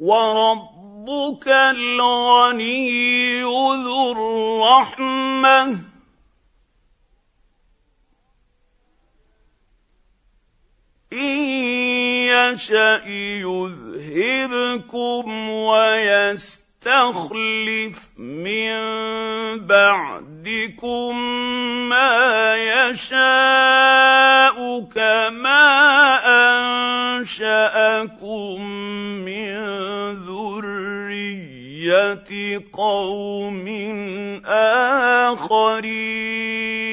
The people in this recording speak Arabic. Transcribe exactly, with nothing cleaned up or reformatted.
وربك الغني ذو الرحمه إن يشأ يذهبكم ويستخلف من بعدكم ما يشاء كما أنشأكم من ذرية قوم آخرين